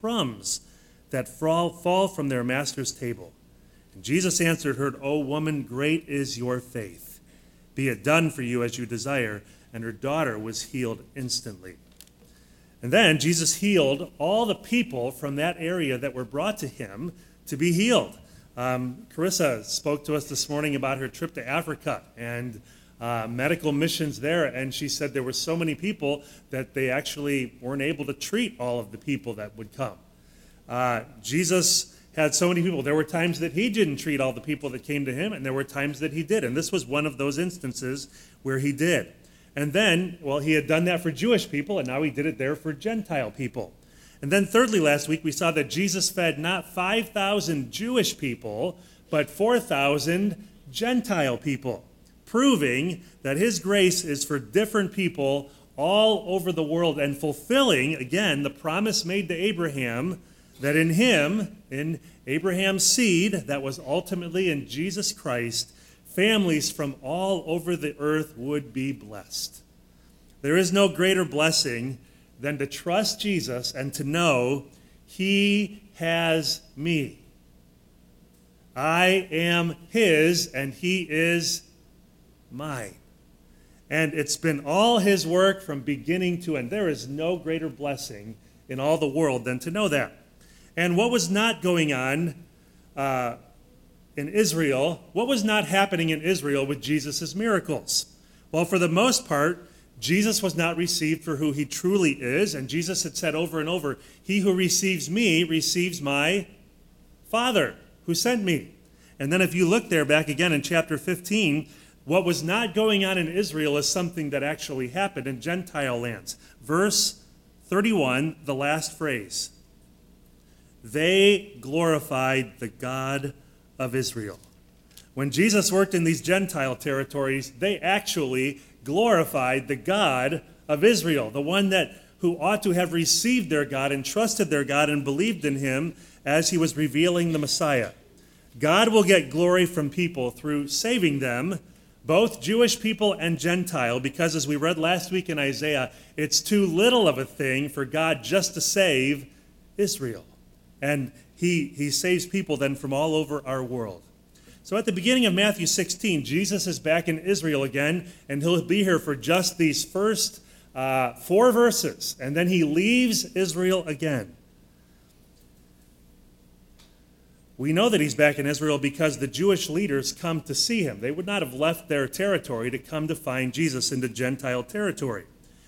crumbs that fall from their master's table. And Jesus answered her, O woman, great is your faith. Be it done for you as you desire. And her daughter was healed instantly. And then Jesus healed all the people from that area that were brought to him to be healed. Carissa spoke to us this morning about her trip to Africa and medical missions there, and she said there were so many people that they actually weren't able to treat all of the people that would come. Jesus had so many people. There were times that he didn't treat all the people that came to him, and there were times that he did, and this was one of those instances where he did. And then, well, he had done that for Jewish people, and now he did it there for Gentile people. And then thirdly, last week, we saw that Jesus fed not 5,000 Jewish people, but 4,000 Gentile people, proving that his grace is for different people all over the world and fulfilling, again, the promise made to Abraham that in him, in Abraham's seed, that was ultimately in Jesus Christ, families from all over the earth would be blessed. There is no greater blessing than to trust Jesus and to know he has me. I am his and he is mine. And it's been all his work from beginning to end. There is no greater blessing in all the world than to know that. And what was not going on in Israel, what was not happening in Israel with Jesus' miracles? Well, for the most part, Jesus was not received for who he truly is, and Jesus had said over and over, he who receives me receives my Father who sent me. And then if you look there back again in chapter 15, what was not going on in Israel is something that actually happened in Gentile lands. Verse 31, the last phrase. They glorified the God of Israel. When Jesus worked in these Gentile territories, they actually glorified the God of Israel, the one who ought to have received their God and trusted their God and believed in him as he was revealing the Messiah. God will get glory from people through saving them, both Jewish people and Gentile, because as we read last week in Isaiah, it's too little of a thing for God just to save Israel. And he saves people then from all over our world. So at the beginning of Matthew 16, Jesus is back in Israel again, and he'll be here for just these first 4 verses, and then he leaves Israel again. We know that he's back in Israel because the Jewish leaders come to see him. They would not have left their territory to come to find Jesus into Gentile territory.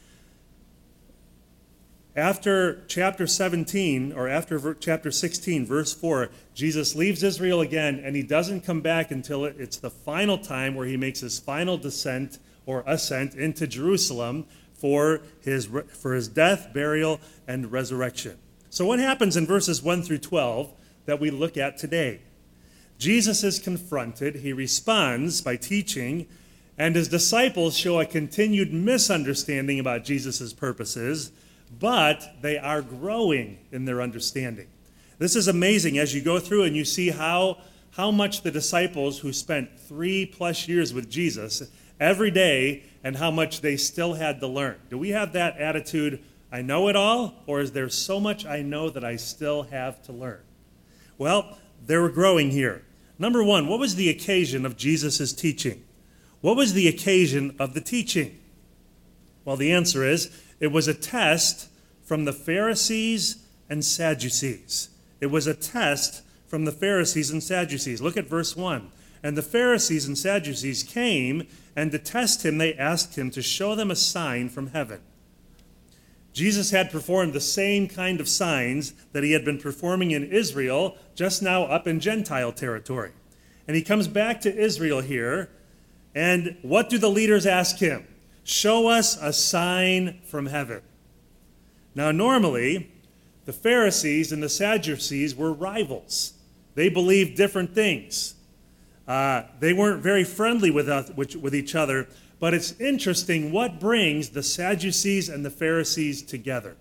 After chapter 17, or after chapter 16, verse 4, Jesus leaves Israel again, and he doesn't come back until it's the final time where he makes his final descent or ascent into Jerusalem for his death, burial, and resurrection. So what happens in verses 1 through 12 that we look at today? Jesus is confronted. He responds by teaching, and his disciples show a continued misunderstanding about Jesus' purposes, but they are growing in their understanding. This is amazing as you go through and you see how much the disciples who spent 3+ years with Jesus every day and how much they still had to learn. Do we have that attitude, I know it all, or is there so much I know that I still have to learn? Well, they were growing here. Number one, what was the occasion of Jesus' teaching? What was the occasion of the teaching? Well, the answer is, it was a test from the Pharisees and Sadducees. It was a test from the Pharisees and Sadducees. Look at verse 1. And the Pharisees and Sadducees came, and to test him, they asked him to show them a sign from heaven. Jesus had performed the same kind of signs that he had been performing in Israel, just now up in Gentile territory. And he comes back to Israel here, and what do the leaders ask him? Show us a sign from heaven. Now, normally, the Pharisees and the Sadducees were rivals. They believed different things. They weren't very friendly with each other, but it's interesting what brings the Sadducees and the Pharisees together.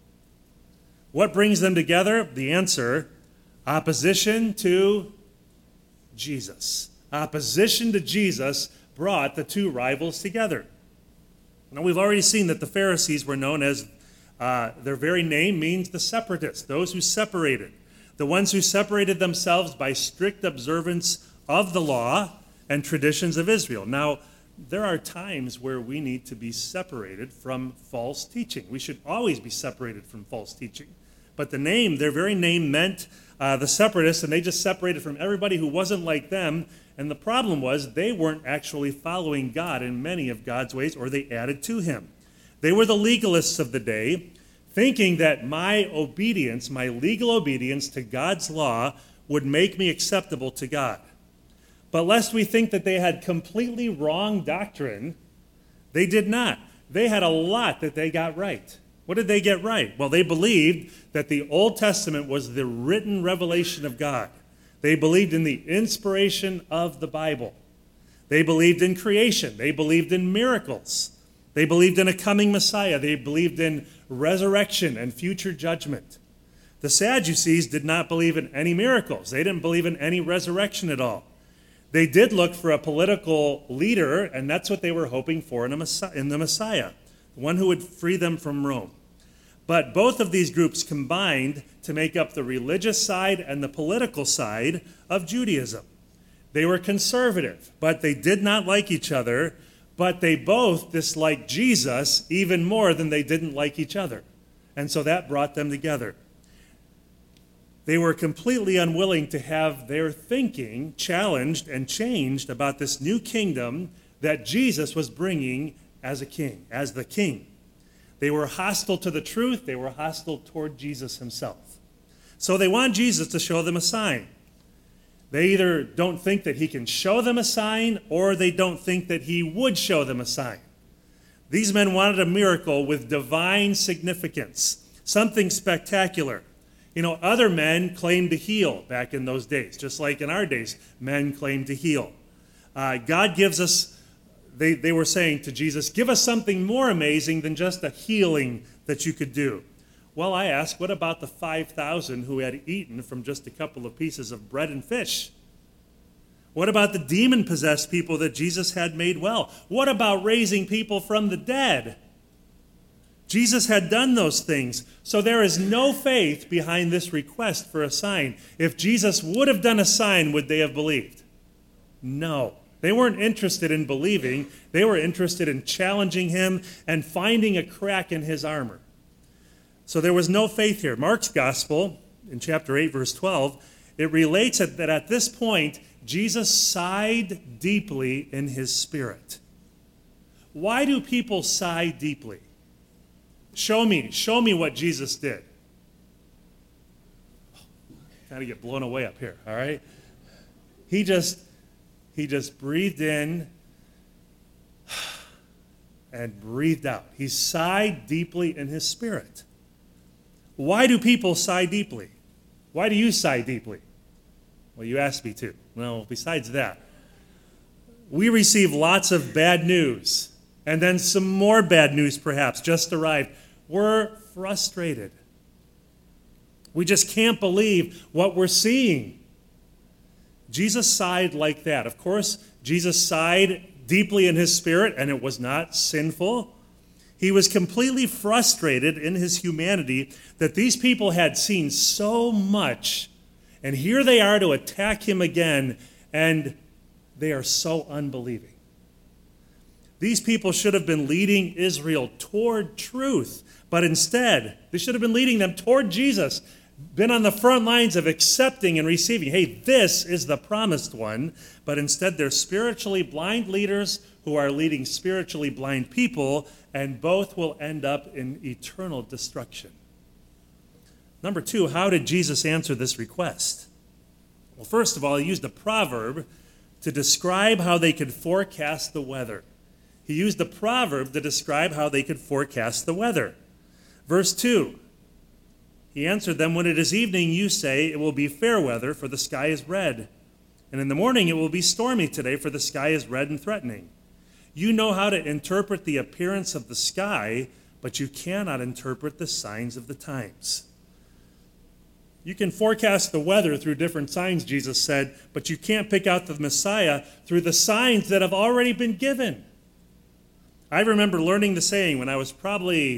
What brings them together? The answer, opposition to Jesus. Opposition to Jesus brought the two rivals together. Now, we've already seen that the Pharisees were known as Their very name means the separatists, those who separated, the ones who separated themselves by strict observance of the law and traditions of Israel. Now, there are times where we need to be separated from false teaching. We should always be separated from false teaching. But the name, their very name meant the separatists, and they just separated from everybody who wasn't like them. And the problem was they weren't actually following God in many of God's ways, or they added to him. They were the legalists of the day, thinking that my obedience, my legal obedience to God's law would make me acceptable to God. But lest we think that they had completely wrong doctrine, they did not. They had a lot that they got right. What did they get right? Well, they believed that the Old Testament was the written revelation of God. They believed in the inspiration of the Bible. They believed in creation. They believed in miracles. They believed in a coming Messiah. They believed in resurrection and future judgment. The Sadducees did not believe in any miracles. They didn't believe in any resurrection at all. They did look for a political leader, and that's what they were hoping for in the Messiah, one who would free them from Rome. But both of these groups combined to make up the religious side and the political side of Judaism. They were conservative, but they did not like each other, but they both disliked Jesus even more than they didn't like each other. And so that brought them together. They were completely unwilling to have their thinking challenged and changed about this new kingdom that Jesus was bringing as a king, as the king. They were hostile to the truth. They were hostile toward Jesus himself. So they want Jesus to show them a sign. They either don't think that he can show them a sign, or they don't think that he would show them a sign. These men wanted a miracle with divine significance, something spectacular. You know, other men claimed to heal back in those days, just like in our days, men claim to heal. God gives us, they were saying to Jesus, give us something more amazing than just a healing that you could do. Well, I ask, what about the 5,000 who had eaten from just a couple of pieces of bread and fish? What about the demon-possessed people that Jesus had made well? What about raising people from the dead? Jesus had done those things, so there is no faith behind this request for a sign. If Jesus would have done a sign, would they have believed? No. They weren't interested in believing. They were interested in challenging him and finding a crack in his armor. So there was no faith here. Mark's gospel, in chapter 8, verse 12, it relates that at this point, Jesus sighed deeply in his spirit. Why do people sigh deeply? Show me what Jesus did. Kind of get blown away up here, all right? He just breathed in and breathed out. He sighed deeply in his spirit. Why do people sigh deeply? Why do you sigh deeply? Well, you asked me to. Well, besides that, we receive lots of bad news, and then some more bad news perhaps just arrived. We're frustrated. We just can't believe what we're seeing. Jesus sighed like that. Of course, Jesus sighed deeply in his spirit, and it was not sinful. He was completely frustrated in his humanity that these people had seen so much, and here they are to attack him again, and they are so unbelieving. These people should have been leading Israel toward truth, but instead, they should have been leading them toward Jesus, been on the front lines of accepting and receiving. Hey, this is the promised one, but instead they're spiritually blind leaders who are leading spiritually blind people, and both will end up in eternal destruction. Number two, how did Jesus answer this request? Well, first of all, he used a proverb to describe how they could forecast the weather. He used a proverb to describe how they could forecast the weather. Verse 2, he answered them, when it is evening, you say, it will be fair weather, for the sky is red. And in the morning it will be stormy today, for the sky is red and threatening. You know how to interpret the appearance of the sky, but you cannot interpret the signs of the times. You can forecast the weather through different signs, Jesus said, but you can't pick out the Messiah through the signs that have already been given. I remember learning the saying when I was probably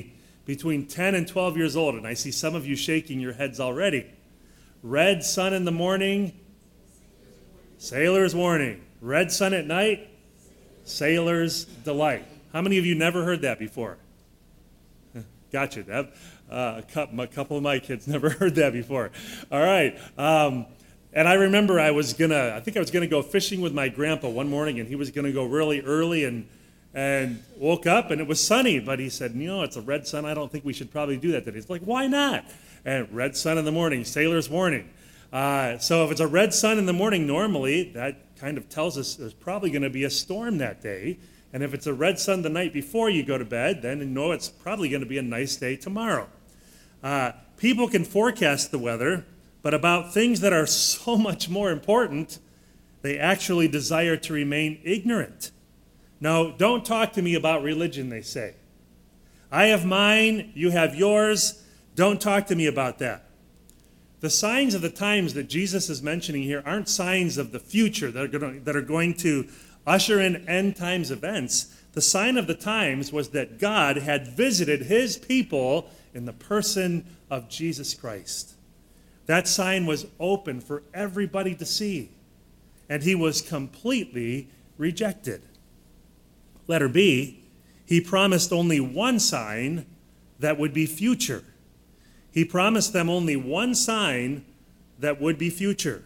between 10 and 12 years old, and I see some of you shaking your heads already. Red sun in the morning, sailor's warning. Red sun at night, sailor's delight. How many of you never heard that before? Gotcha. A couple of my kids never heard that before. All right. And I remember I think I was gonna go fishing with my grandpa one morning, and he was gonna go really early, and woke up and it was sunny. But he said, it's a red sun. I don't think we should probably do that today. It's like, why not? And red sun in the morning, sailor's warning. So if it's a red sun in the morning, normally that kind of tells us there's probably going to be a storm that day. And if it's a red sun the night before you go to bed, then you know it's probably going to be a nice day tomorrow. People can forecast the weather, but about things that are so much more important, they actually desire to remain ignorant. No, don't talk to me about religion, they say. I have mine, you have yours. Don't talk to me about that. The signs of the times that Jesus is mentioning here aren't signs of the future that are going to usher in end times events. The sign of the times was that God had visited his people in the person of Jesus Christ. That sign was open for everybody to see, and he was completely rejected. Letter B, he promised only one sign that would be future. He promised them only one sign that would be future.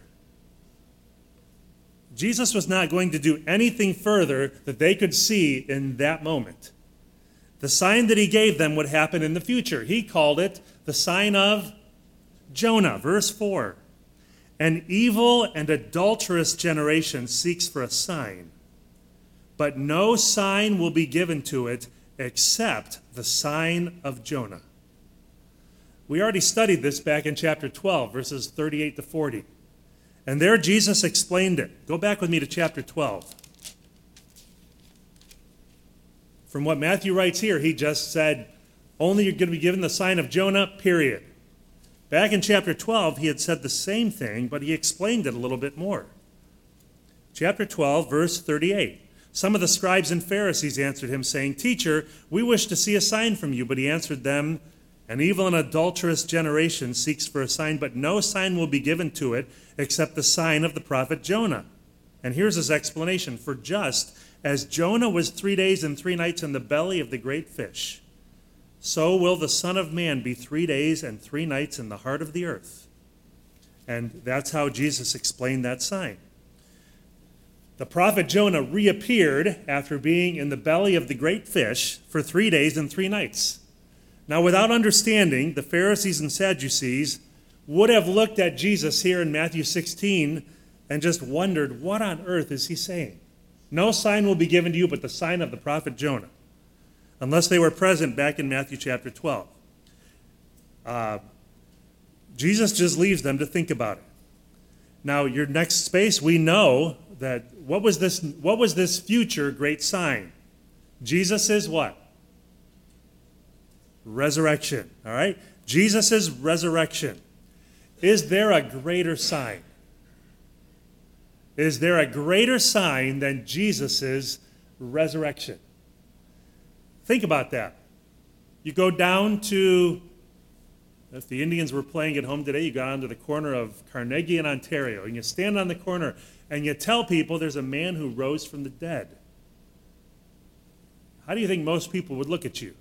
Jesus was not going to do anything further that they could see in that moment. The sign that he gave them would happen in the future. He called it the sign of Jonah. Verse 4. An evil and adulterous generation seeks for a sign, but no sign will be given to it except the sign of Jonah. We already studied this back in chapter 12, verses 38 to 40. And there Jesus explained it. Go back with me to chapter 12. From what Matthew writes here, he just said, only you're going to be given the sign of Jonah, period. Back in chapter 12, he had said the same thing, but he explained it a little bit more. Chapter 12, verse 38. Some of the scribes and Pharisees answered him, saying, Teacher, we wish to see a sign from you. But he answered them, An evil and adulterous generation seeks for a sign, but no sign will be given to it except the sign of the prophet Jonah. And here's his explanation. For just as Jonah was 3 days and 3 nights in the belly of the great fish, so will the Son of Man be 3 days and 3 nights in the heart of the earth. And that's how Jesus explained that sign. The prophet Jonah reappeared after being in the belly of the great fish for 3 days and 3 nights. Now, without understanding, the Pharisees and Sadducees would have looked at Jesus here in Matthew 16 and just wondered, what on earth is he saying? No sign will be given to you but the sign of the prophet Jonah, unless they were present back in Matthew chapter 12. Jesus just leaves them to think about it. Now, your next space, we know that what was this future great sign? Jesus is what? Resurrection, all right? Jesus' resurrection. Is there a greater sign? Is there a greater sign than Jesus' resurrection? Think about that. You go down to, if the Indians were playing at home today, you go down to the corner of Carnegie and Ontario, and you stand on the corner and you tell people there's a man who rose from the dead. How do you think most people would look at you?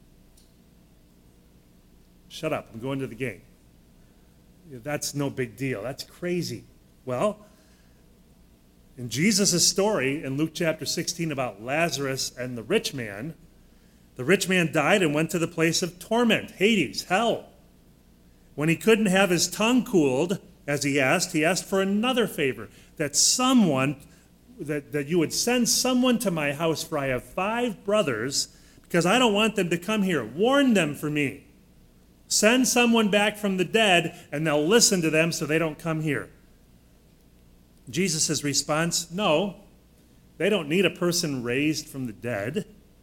Shut up, I'm going to the game. That's no big deal. That's crazy. Well, in Jesus' story in Luke chapter 16 about Lazarus and the rich man died and went to the place of torment, Hades, hell. When he couldn't have his tongue cooled, as he asked for another favor, that you would send someone to my house, for I have 5 brothers, because I don't want them to come here. Warn them for me. Send someone back from the dead, and they'll listen to them so they don't come here. Jesus' response, no, they don't need a person raised from the dead.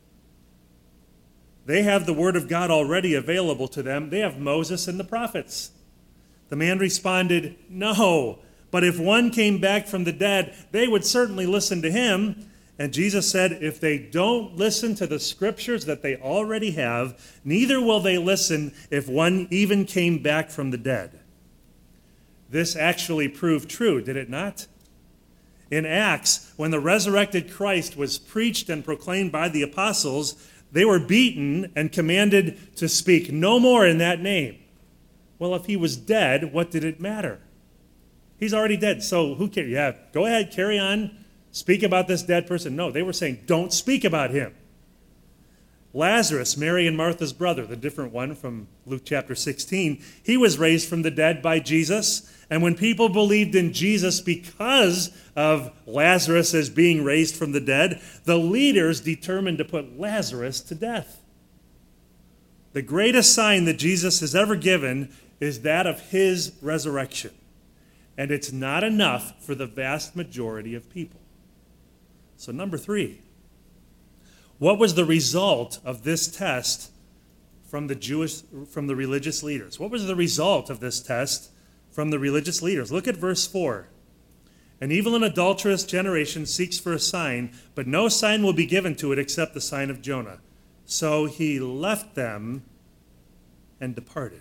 They have the word of God already available to them. They have Moses and the prophets. The man responded, no, but if one came back from the dead, they would certainly listen to him. And Jesus said, if they don't listen to the scriptures that they already have, neither will they listen if one even came back from the dead. This actually proved true, did it not? In Acts, when the resurrected Christ was preached and proclaimed by the apostles, they were beaten and commanded to speak no more in that name. Well, if he was dead, what did it matter? He's already dead, so who cares? Yeah, go ahead, carry on, speak about this dead person. No, they were saying, don't speak about him. Lazarus, Mary and Martha's brother, the different one from Luke chapter 16, he was raised from the dead by Jesus. And when people believed in Jesus because of Lazarus as being raised from the dead, the leaders determined to put Lazarus to death. The greatest sign that Jesus has ever given is that of his resurrection. And it's not enough for the vast majority of people. So number 3, what was the result of this test from the religious leaders? What was the result of this test from the religious leaders? Look at verse 4. An evil and adulterous generation seeks for a sign, but no sign will be given to it except the sign of Jonah. So he left them and departed.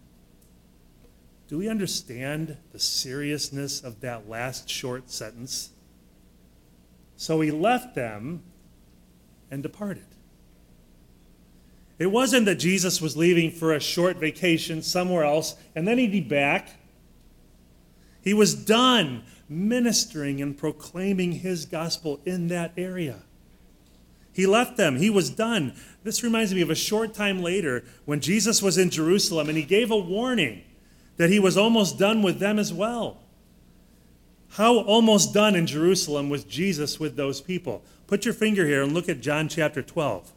Do we understand the seriousness of that last short sentence? So he left them and departed. It wasn't that Jesus was leaving for a short vacation somewhere else and then he'd be back. He was done ministering and proclaiming his gospel in that area. He left them. He was done. This reminds me of a short time later when Jesus was in Jerusalem and he gave a warning that he was almost done with them as well. How almost done in Jerusalem was Jesus with those people? Put your finger here and look at John chapter 12.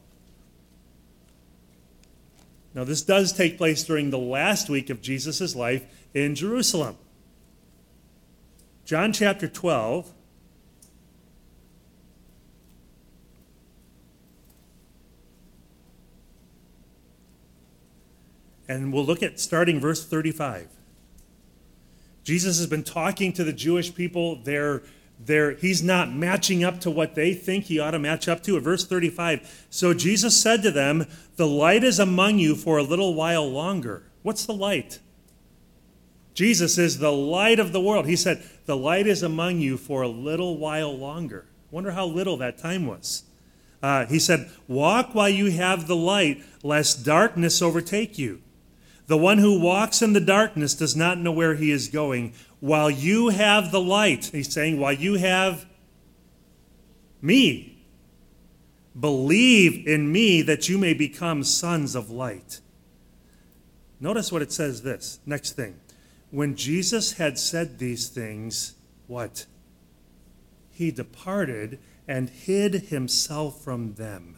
Now, this does take place during the last week of Jesus' life in Jerusalem. John chapter 12. And we'll look at starting verse 35. Jesus has been talking to the Jewish people. He's not matching up to what they think he ought to match up to. At verse 35, so Jesus said to them, the light is among you for a little while longer. What's the light? Jesus is the light of the world. He said, the light is among you for a little while longer. Wonder how little that time was. He said, walk while you have the light, lest darkness overtake you. The one who walks in the darkness does not know where he is going. While you have the light, he's saying, while you have me, believe in me that you may become sons of light. Notice what it says this, next thing. When Jesus had said these things, what? He departed and hid himself from them.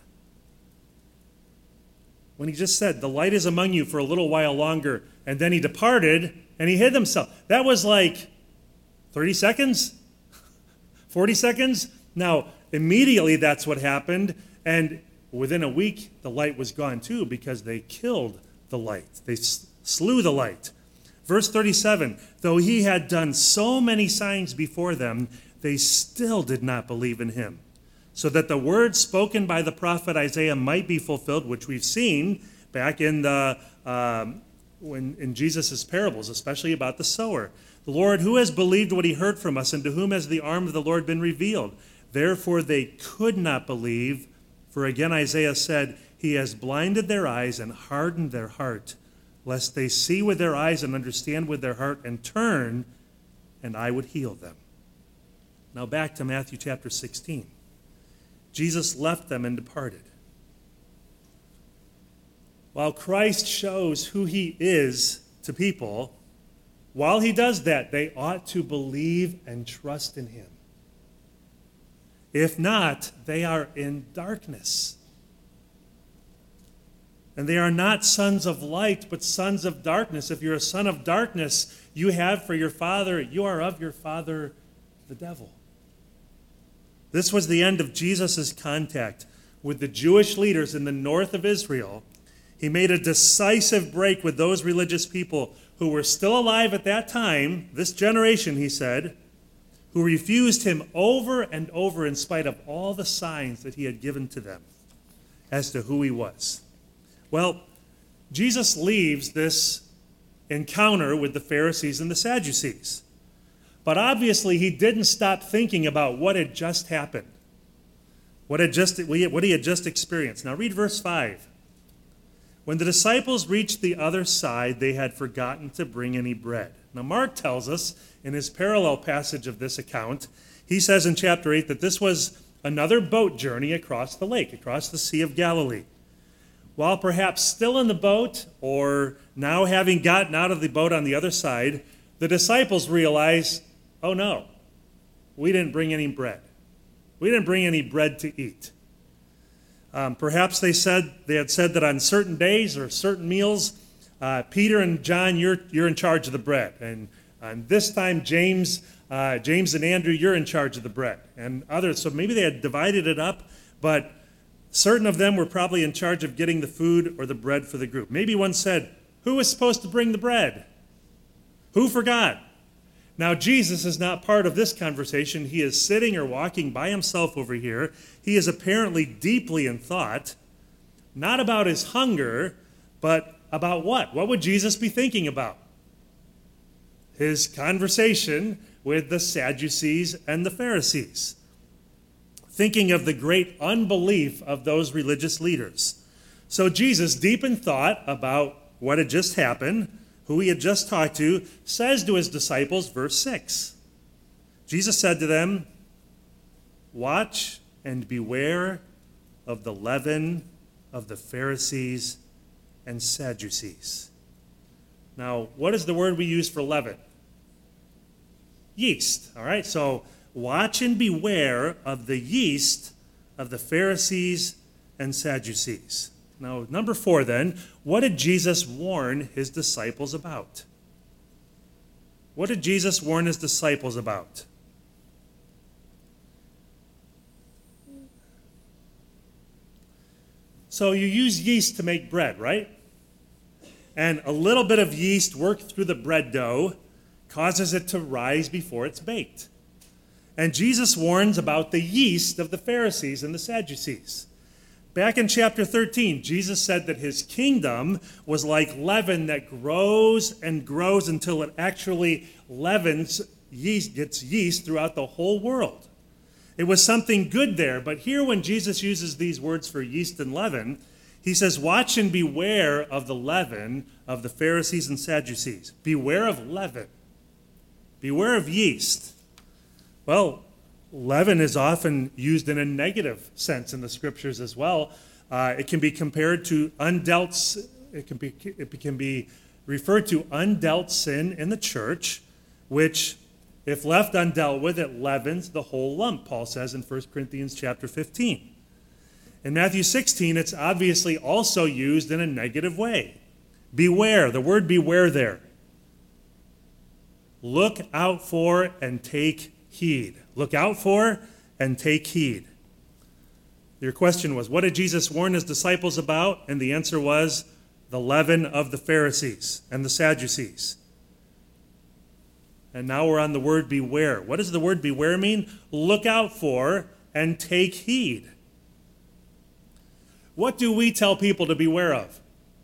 When he just said, the light is among you for a little while longer, and then he departed and he hid himself. That was like 30 seconds? 40 seconds? Now, immediately that's what happened, and within a week, the light was gone too because they killed the light. They slew the light. Verse 37, though he had done so many signs before them, they still did not believe in him. So that the word spoken by the prophet Isaiah might be fulfilled, which we've seen back in in Jesus' parables, especially about the sower. The Lord, who has believed what he heard from us, and to whom has the arm of the Lord been revealed? Therefore they could not believe, for again Isaiah said, he has blinded their eyes and hardened their heart, lest they see with their eyes and understand with their heart and turn, and I would heal them. Now back to Matthew chapter 16. Jesus left them and departed. While Christ shows who he is to people, while he does that, they ought to believe and trust in him. If not, they are in darkness. And they are not sons of light, but sons of darkness. If you're a son of darkness, you have for your father, you are of your father, the devil. This was the end of Jesus' contact with the Jewish leaders in the north of Israel. He made a decisive break with those religious people who were still alive at that time, this generation, he said, who refused him over and over in spite of all the signs that he had given to them as to who he was. Well, Jesus leaves this encounter with the Pharisees and the Sadducees. But obviously he didn't stop thinking about what had just happened, what he had just experienced. Now read verse 5. When the disciples reached the other side, they had forgotten to bring any bread. Now Mark tells us in his parallel passage of this account, he says in chapter 8 that this was another boat journey across the lake, across the Sea of Galilee. While perhaps still in the boat, or now having gotten out of the boat on the other side, the disciples realize, oh no, we didn't bring any bread. We didn't bring any bread to eat. Perhaps they had said that on certain days or certain meals, Peter and John, you're in charge of the bread. And on this time, James and Andrew, you're in charge of the bread. And others, so maybe they had divided it up, but certain of them were probably in charge of getting the food or the bread for the group. Maybe one said, who was supposed to bring the bread? Who forgot? Now, Jesus is not part of this conversation. He is sitting or walking by himself over here. He is apparently deeply in thought, not about his hunger, but about what? What would Jesus be thinking about? His conversation with the Sadducees and the Pharisees, thinking of the great unbelief of those religious leaders. So Jesus, deep in thought about what had just happened, who he had just talked to, says to his disciples, verse 6, Jesus said to them, watch and beware of the leaven of the Pharisees and Sadducees. Now, what is the word we use for leaven? Yeast, all right? So watch and beware of the yeast of the Pharisees and Sadducees. Now, number 4 then, what did Jesus warn his disciples about? What did Jesus warn his disciples about? So you use yeast to make bread, right? And a little bit of yeast worked through the bread dough causes it to rise before it's baked. And Jesus warns about the yeast of the Pharisees and the Sadducees. Back in chapter 13, Jesus said that his kingdom was like leaven that grows and grows until it actually leavens, gets yeast throughout the whole world. It was something good there, but here when Jesus uses these words for yeast and leaven, he says, watch and beware of the leaven of the Pharisees and Sadducees. Beware of leaven. Beware of yeast. Well, leaven is often used in a negative sense in the scriptures as well. It can be compared to it can be referred to undealt sin in the church, which, if left undealt with, it leavens the whole lump, Paul says in 1 Corinthians chapter 15. In Matthew 16, it's obviously also used in a negative way. Beware, the word beware there. Look out for and take heed. Look out for and take heed. Your question was, what did Jesus warn his disciples about? And the answer was the leaven of the Pharisees and the Sadducees. And now we're on the word beware. What does the word beware mean? Look out for and take heed. What do we tell people to beware of?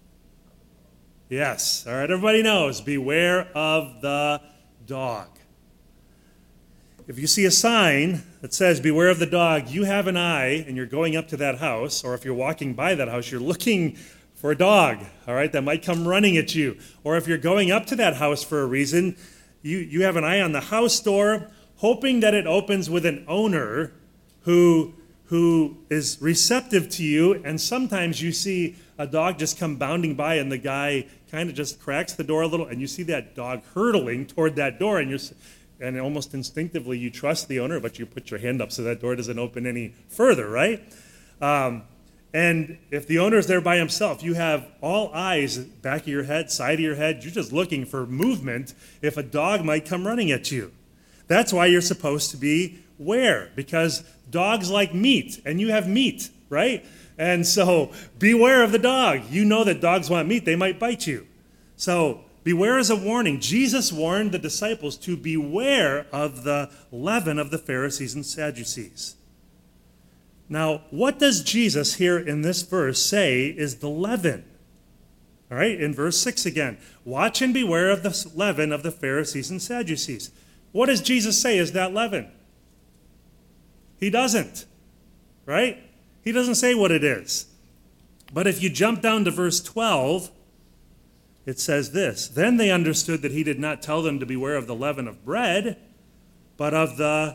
Yes, all right, everybody knows. Beware of the dog. If you see a sign that says, beware of the dog, you have an eye and you're going up to that house, or if you're walking by that house, you're looking for a dog, all right, that might come running at you. Or if you're going up to that house for a reason, you have an eye on the house door, hoping that it opens with an owner who is receptive to you, and sometimes you see a dog just come bounding by and the guy kind of just cracks the door a little, and you see that dog hurtling toward that door, and almost instinctively you trust the owner, but you put your hand up so that door doesn't open any further, right? And if the owner's there by himself, you have all eyes, back of your head, side of your head, you're just looking for movement if a dog might come running at you. That's why you're supposed to beware, because dogs like meat, and you have meat, right? And so beware of the dog. You know that dogs want meat, they might bite you. So Beware is a warning. Jesus warned the disciples to beware of the leaven of the Pharisees and Sadducees. Now, what does Jesus here in this verse say is the leaven? All right, in verse 6 again. Watch and beware of the leaven of the Pharisees and Sadducees. What does Jesus say is that leaven? He doesn't, right? He doesn't say what it is. But if you jump down to verse 12, it says this: Then they understood that he did not tell them to beware of the leaven of bread, but of the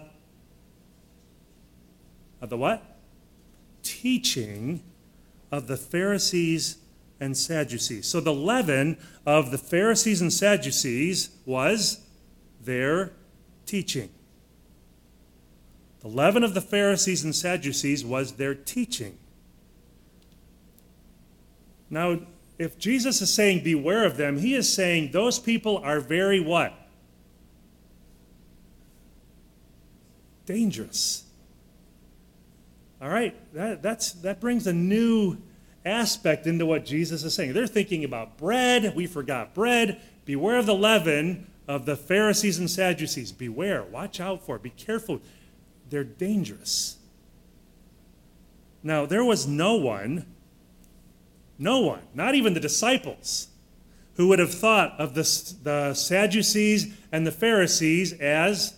what? Teaching of the Pharisees and Sadducees. So the leaven of the Pharisees and Sadducees was their teaching. The leaven of the Pharisees and Sadducees was their teaching. Now, if Jesus is saying beware of them, he is saying those people are very what? Dangerous. All right, that brings a new aspect into what Jesus is saying. They're thinking about bread. We forgot bread. Beware of the leaven of the Pharisees and Sadducees. Beware. Watch out for it. Be careful. They're dangerous. Now, there was no one, not even the disciples, who would have thought of the Sadducees and the Pharisees as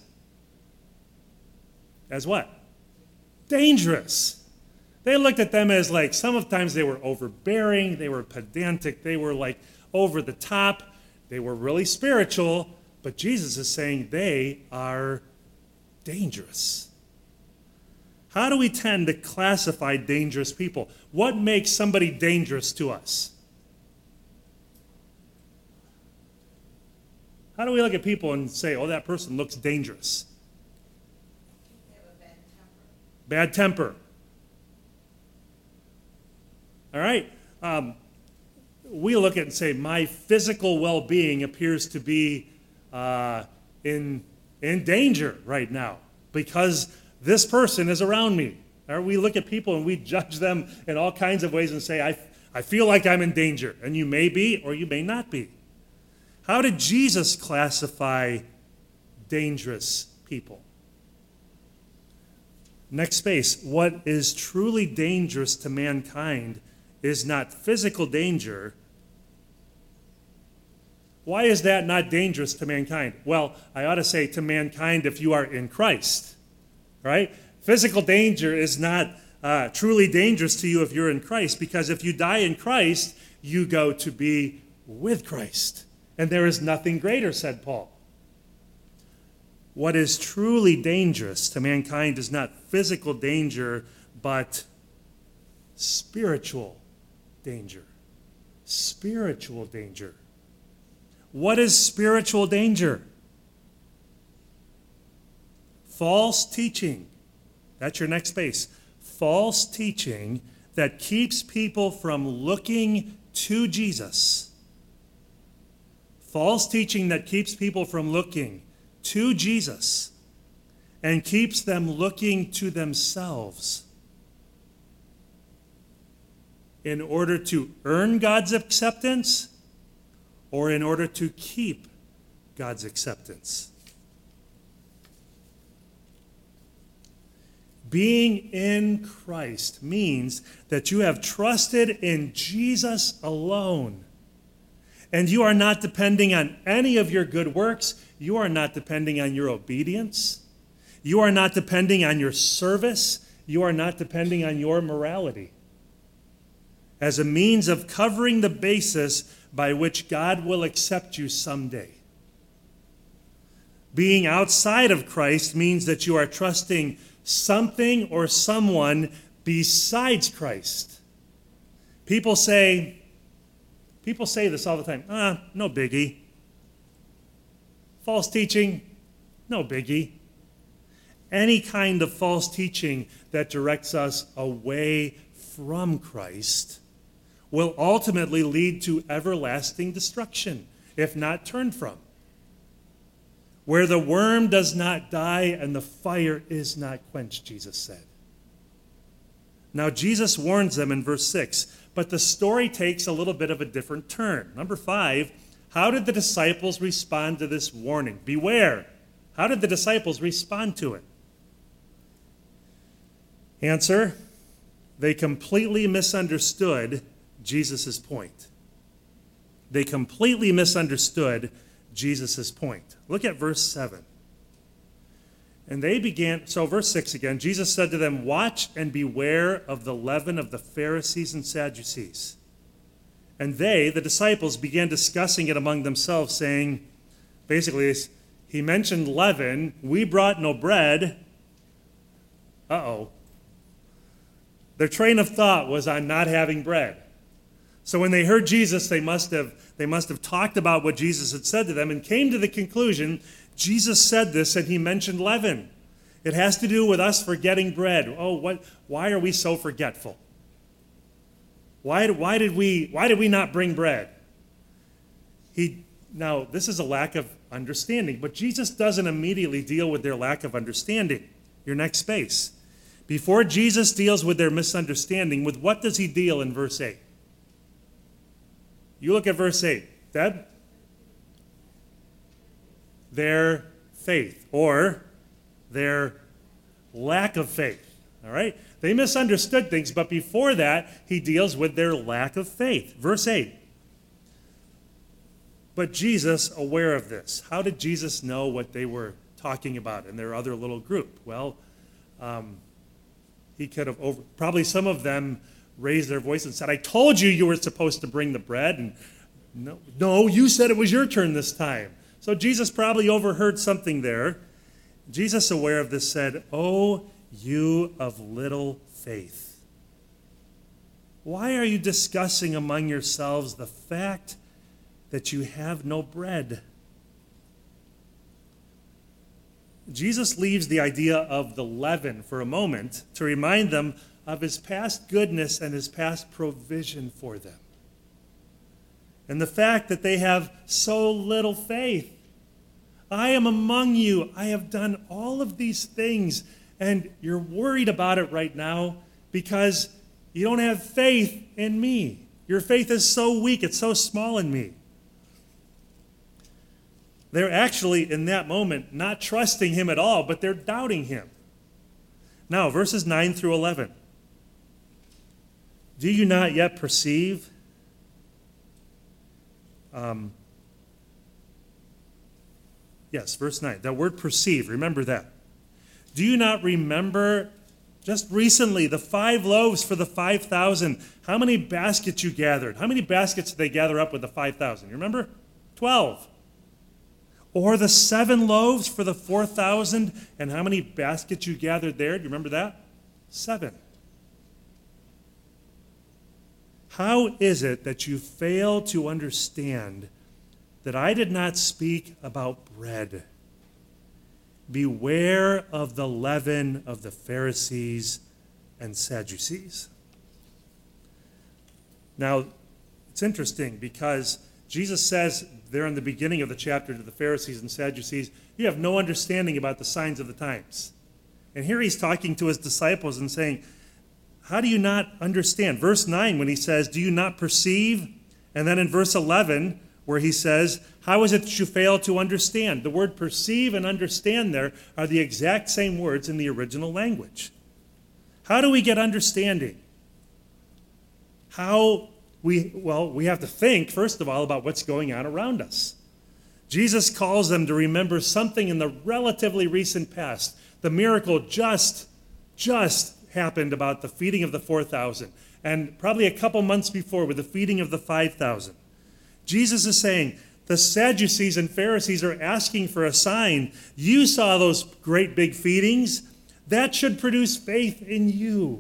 what? Dangerous. They looked at them as like, sometimes they were overbearing, they were pedantic, they were like over the top, they were really spiritual, but Jesus is saying they are dangerous. How do we tend to classify dangerous people? What makes somebody dangerous to us? How do we look at people and say, oh, that person looks dangerous? They have a bad temper. Bad temper. All right. We look at it and say, my physical well-being appears to be in danger right now because this person is around me. Or we look at people and we judge them in all kinds of ways and say, I feel like I'm in danger. And you may be or you may not be. How did Jesus classify dangerous people? Next space. What is truly dangerous to mankind is not physical danger. Why is that not dangerous to mankind? Well, I ought to say to mankind if you are in Christ, right? Physical danger is not truly dangerous to you if you're in Christ, because if you die in Christ, you go to be with Christ. And there is nothing greater, said Paul. What is truly dangerous to mankind is not physical danger, but spiritual danger. Spiritual danger. What is spiritual danger? False teaching. That's your next space. False teaching that keeps people from looking to Jesus. False teaching that keeps people from looking to Jesus and keeps them looking to themselves in order to earn God's acceptance or in order to keep God's acceptance. Being in Christ means that you have trusted in Jesus alone. And you are not depending on any of your good works. You are not depending on your obedience. You are not depending on your service. You are not depending on your morality. As a means of covering the basis by which God will accept you someday. Being outside of Christ means that you are trusting something or someone besides Christ. People say this all the time. No biggie. False teaching, no biggie. Any kind of false teaching that directs us away from Christ will ultimately lead to everlasting destruction, if not turned from. Where the worm does not die and the fire is not quenched, Jesus said. Now, Jesus warns them in verse 6, but the story takes a little bit of a different turn. Number 5, How did the disciples respond to this warning? Beware. How did the disciples respond to it? Answer, they completely misunderstood Jesus' point. They completely misunderstood Jesus' point. Look at verse 7. And they began, so verse 6 again, Jesus said to them, watch and beware of the leaven of the Pharisees and Sadducees. And they, the disciples, began discussing it among themselves, saying, basically, he mentioned leaven, we brought no bread. Uh-oh. Their train of thought was on not having bread. So when they heard Jesus, they must have talked about what Jesus had said to them and came to the conclusion, Jesus said this and he mentioned leaven. It has to do with us forgetting bread. Oh, why are we so forgetful? Why did we not bring bread? Now, this is a lack of understanding, but Jesus doesn't immediately deal with their lack of understanding. Your next space. Before Jesus deals with their misunderstanding, with what does he deal in verse 8? You look at verse 8. Deb? Their faith, or their lack of faith. All right? They misunderstood things, but before that, he deals with their lack of faith. Verse 8. But Jesus, aware of this, how did Jesus know what they were talking about in their other little group? Well, he could have probably some of them raised their voice and said, I told you you were supposed to bring the bread. And no, you said it was your turn this time. So Jesus probably overheard something there. Jesus, aware of this, said, oh, you of little faith. Why are you discussing among yourselves the fact that you have no bread? Jesus leaves the idea of the leaven for a moment to remind them of his past goodness and his past provision for them. And the fact that they have so little faith. I am among you. I have done all of these things, and you're worried about it right now because you don't have faith in me. Your faith is so weak. It's so small in me. They're actually, in that moment, not trusting him at all, but they're doubting him. Now, verses 9 through 11. Do you not yet perceive? Yes, verse 9. That word perceive, remember that. Do you not remember just recently the 5 loaves for the 5,000? How many baskets you gathered? How many baskets did they gather up with the 5,000? You remember? 12. Or the 7 loaves for the 4,000, and how many baskets you gathered there? Do you remember that? 7. How is it that you fail to understand that I did not speak about bread? Beware of the leaven of the Pharisees and Sadducees. Now, it's interesting because Jesus says there in the beginning of the chapter to the Pharisees and Sadducees, you have no understanding about the signs of the times. And here he's talking to his disciples and saying, how do you not understand? Verse 9 when he says, do you not perceive? And then in verse 11 where he says, how is it that you fail to understand? The word perceive and understand there are the exact same words in the original language. How do we get understanding? We have to think, first of all, about what's going on around us. Jesus calls them to remember something in the relatively recent past. The miracle just happened about the feeding of the 4,000, and probably a couple months before with the feeding of the 5,000. Jesus is saying, the Sadducees and Pharisees are asking for a sign. You saw those great big feedings. That should produce faith in you.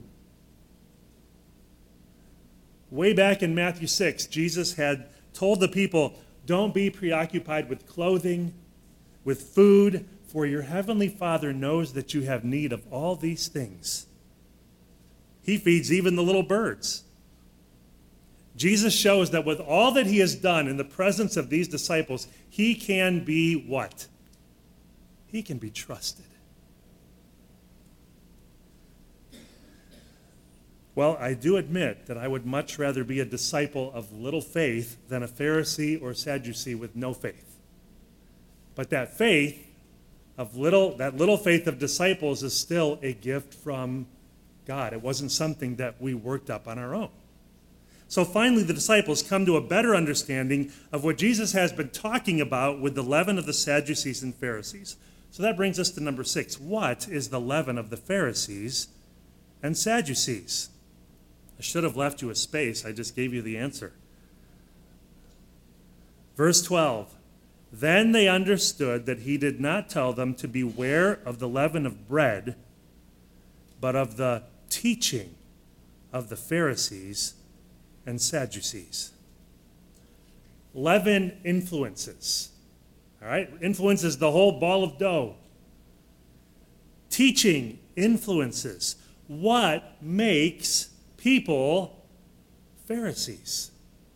Way back in Matthew 6, Jesus had told the people, don't be preoccupied with clothing, with food, for your heavenly Father knows that you have need of all these things. He feeds even the little birds. Jesus shows that with all that he has done in the presence of these disciples, he can be what? He can be trusted. Well, I do admit that I would much rather be a disciple of little faith than a Pharisee or Sadducee with no faith. But that little faith of disciples is still a gift from God. It wasn't something that we worked up on our own. So finally, the disciples come to a better understanding of what Jesus has been talking about with the leaven of the Sadducees and Pharisees. So that brings us to number 6. What is the leaven of the Pharisees and Sadducees? I should have left you a space. I just gave you the answer. Verse 12. Then they understood that he did not tell them to beware of the leaven of bread, but of the teaching of the Pharisees and Sadducees. Leaven influences. All right? Influences the whole ball of dough. Teaching influences. What makes people Pharisees?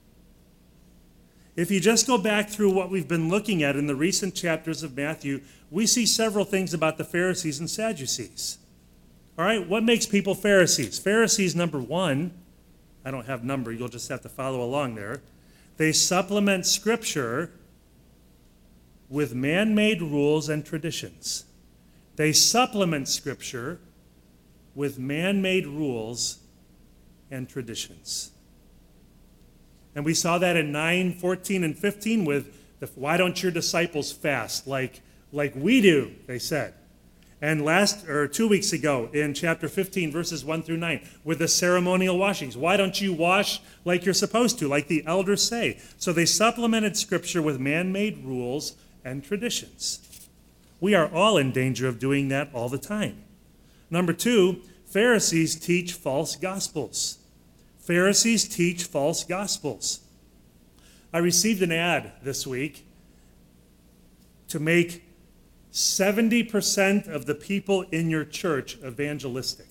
If you just go back through what we've been looking at in the recent chapters of Matthew, we see several things about the Pharisees and Sadducees. All right, what makes people Pharisees? Pharisees, number 1, I don't have number, you'll just have to follow along there. They supplement Scripture with man-made rules and traditions. They supplement Scripture with man-made rules and traditions. And we saw that in 9, 14, and 15 with why don't your disciples fast like we do, they said. And 2 weeks ago in chapter 15, verses 1 through 9, with the ceremonial washings. Why don't you wash like you're supposed to, like the elders say? So they supplemented Scripture with man-made rules and traditions. We are all in danger of doing that all the time. Number 2, Pharisees teach false gospels. Pharisees teach false gospels. I received an ad this week to make 70% of the people in your church evangelistic.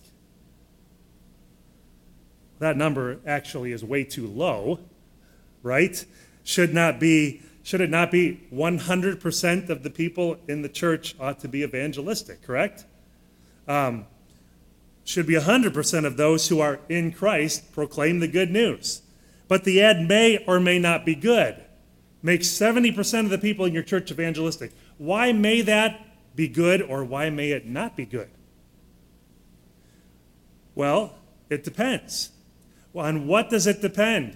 That number actually is way too low, right? Should it not be 100% of the people in the church ought to be evangelistic, correct? Should be 100% of those who are in Christ proclaim the good news. But the ad may or may not be good. Make 70% of the people in your church evangelistic. Why may that be good or why may it not be good? Well, it depends. Well, on what does it depend?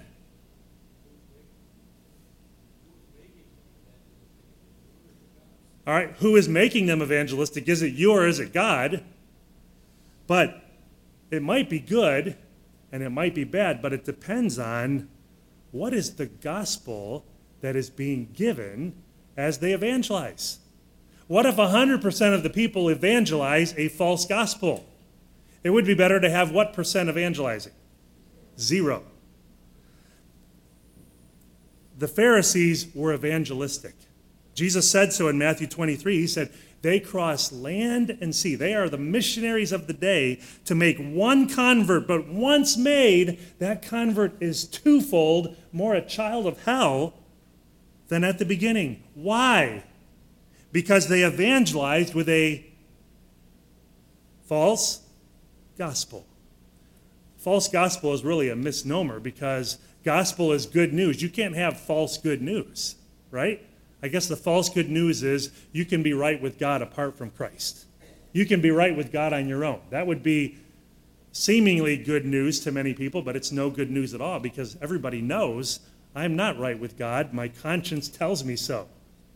All right, who is making them evangelistic? Is it you or is it God? But it might be good and it might be bad, but it depends on what is the gospel that is being given as they evangelize. What if 100% of the people evangelize a false gospel? It would be better to have what percent evangelizing? 0. The Pharisees were evangelistic. Jesus said so in Matthew 23. He said, they cross land and sea. They are the missionaries of the day to make one convert, but once made, that convert is twofold more a child of hell than at the beginning. Why? Because they evangelized with a false gospel. False gospel is really a misnomer because gospel is good news. You can't have false good news, right? I guess the false good news is you can be right with God apart from Christ. You can be right with God on your own. That would be seemingly good news to many people, but it's no good news at all because everybody knows I'm not right with God. My conscience tells me so.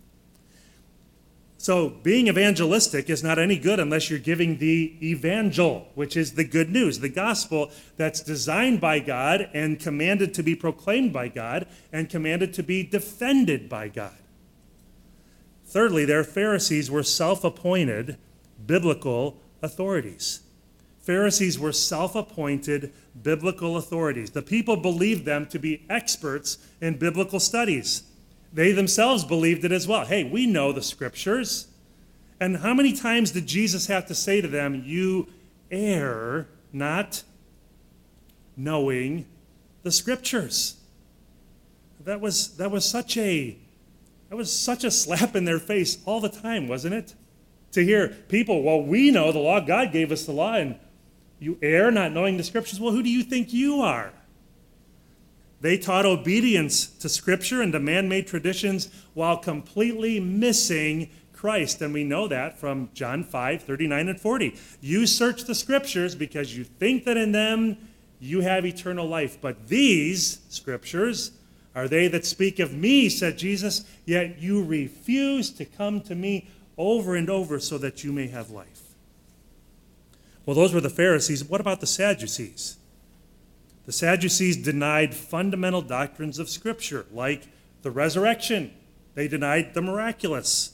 So being evangelistic is not any good unless you're giving the evangel, which is the good news, the gospel that's designed by God and commanded to be proclaimed by God and commanded to be defended by God. Thirdly, their Pharisees were self-appointed biblical authorities. Pharisees were self-appointed biblical authorities. The people believed them to be experts in biblical studies. They themselves believed it as well. Hey, we know the Scriptures. And how many times did Jesus have to say to them, you err not knowing the Scriptures? That was such a slap in their face all the time, wasn't it? To hear people, well, we know the law, God gave us the law, and You err not knowing the Scriptures. Well, who do you think you are? They taught obedience to Scripture and to man-made traditions while completely missing Christ. And we know that from John 5:39 and 40. You search the Scriptures because you think that in them you have eternal life. But these Scriptures are they that speak of me, said Jesus, yet you refuse to come to me over and over so that you may have life. Well, those were the Pharisees. What about the Sadducees? The Sadducees denied fundamental doctrines of Scripture, like the resurrection. They denied the miraculous.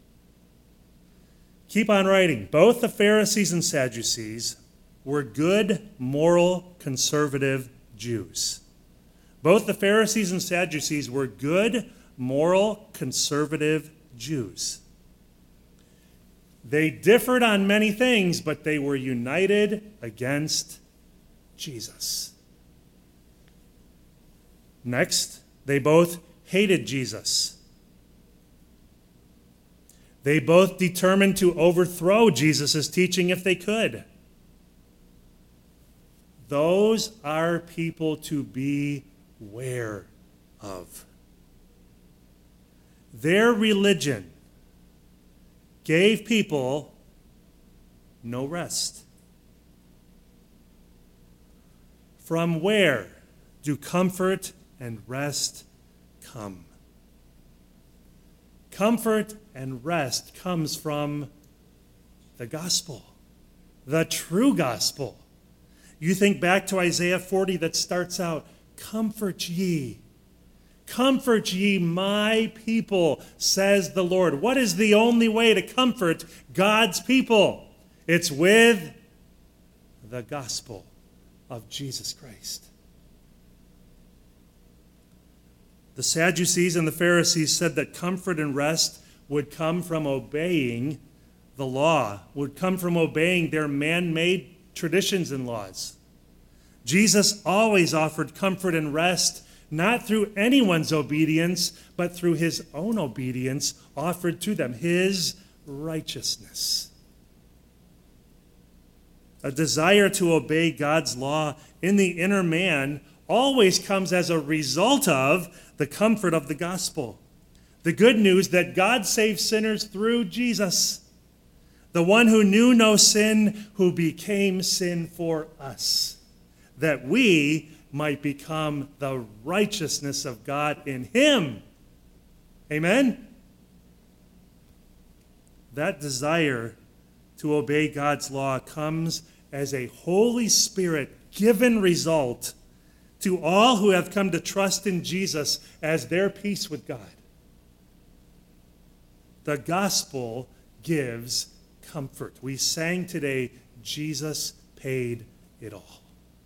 Keep on writing. Both the Pharisees and Sadducees were good, moral, conservative Jews. Both the Pharisees and Sadducees were good, moral, conservative Jews. They differed on many things, but they were united against Jesus. Next, they both hated Jesus. They both determined to overthrow Jesus' teaching if they could. Those are people to be aware of. Their religion gave people no rest. From where do comfort and rest come? Comfort and rest comes from the gospel, the true gospel. You think back to Isaiah 40 that starts out, comfort ye my people, says the Lord. What is the only way to comfort God's people? It's with the gospel of Jesus Christ. The Sadducees and the Pharisees said that comfort and rest would come from obeying the law, would come from obeying their man-made traditions and laws. Jesus always offered comfort and rest, not through anyone's obedience, but through his own obedience offered to them, his righteousness. A desire to obey God's law in the inner man always comes as a result of the comfort of the gospel. The good news that God saves sinners through Jesus, the one who knew no sin, who became sin for us, that we might become the righteousness of God in him. Amen? That desire to obey God's law comes as a Holy Spirit-given result to all who have come to trust in Jesus as their peace with God. The gospel gives comfort. We sang today, Jesus paid it all.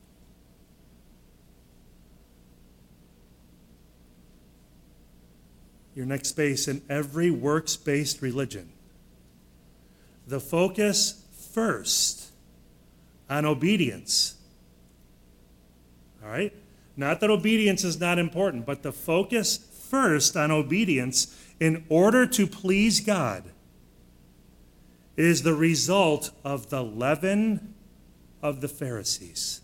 Your next space, in every works-based religion, the focus first on obedience. All right? Not that obedience is not important, but the focus first on obedience in order to please God is the result of the leaven of the Pharisees.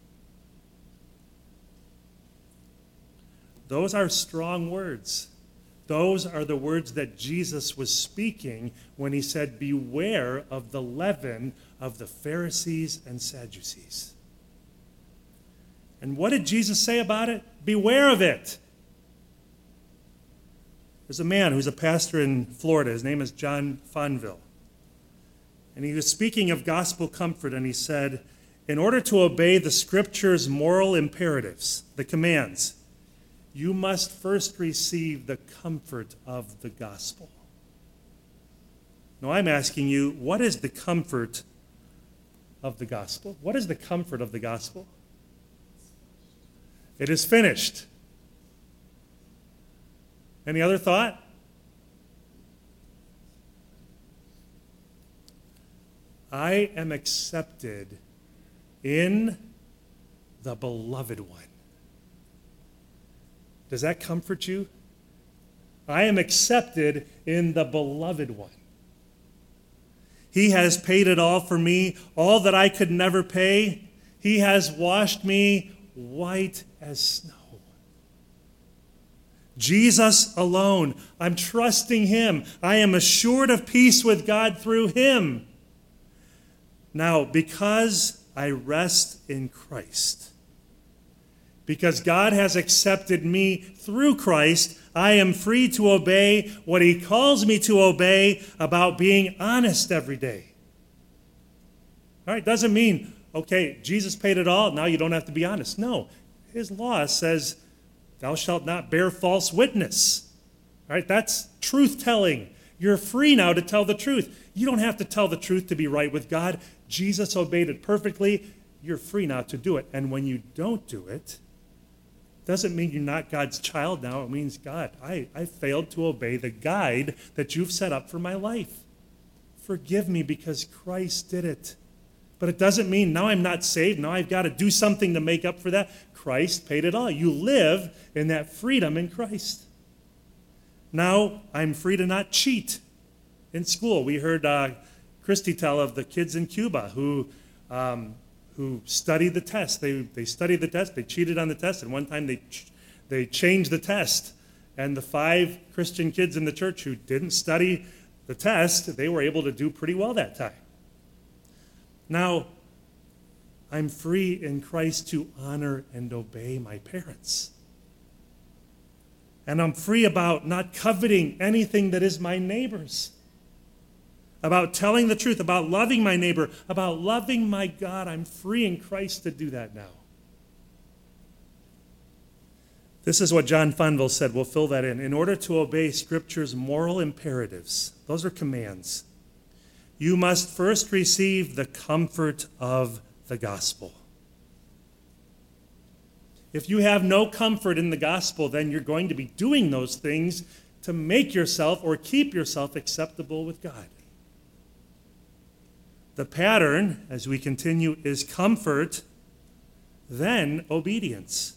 Those are strong words. Those are the words that Jesus was speaking when he said, beware of the leaven of the Pharisees and Sadducees. And what did Jesus say about it? Beware of it. There's a man who's a pastor in Florida. His name is John Fonville. And he was speaking of gospel comfort, and he said, in order to obey the Scripture's moral imperatives, the commands, you must first receive the comfort of the gospel. Now I'm asking you, what is the comfort of the gospel? What is the comfort of the gospel? It is finished. Any other thought? I am accepted in the beloved one. Does that comfort you? I am accepted in the beloved one. He has paid it all for me, all that I could never pay. He has washed me white as snow. Jesus alone. I'm trusting him. I am assured of peace with God through him. Now, because I rest in Christ, because God has accepted me through Christ, I am free to obey what he calls me to obey about being honest every day. All right, doesn't mean, okay, Jesus paid it all, now you don't have to be honest. No, his law says, thou shalt not bear false witness. All right, that's truth-telling. You're free now to tell the truth. You don't have to tell the truth to be right with God. Jesus obeyed it perfectly. You're free now to do it. And when you don't do it, doesn't mean you're not God's child now. It means, God, I failed to obey the guide that you've set up for my life. Forgive me because Christ did it. But it doesn't mean now I'm not saved. Now I've got to do something to make up for that. Christ paid it all. You live in that freedom in Christ. Now I'm free to not cheat in school. We heard Christy tell of the kids in Cuba who studied the test. They studied the test. They cheated on the test. And one time they changed the test. And the 5 Christian kids in the church who didn't study the test, they were able to do pretty well that time. Now, I'm free in Christ to honor and obey my parents. And I'm free about not coveting anything that is my neighbor's. About telling the truth, about loving my neighbor, about loving my God. I'm free in Christ to do that now. This is what John Fonville said. We'll fill that in. In order to obey Scripture's moral imperatives, those are commands, you must first receive the comfort of the gospel. If you have no comfort in the gospel, then you're going to be doing those things to make yourself or keep yourself acceptable with God. The pattern, as we continue, is comfort, then obedience.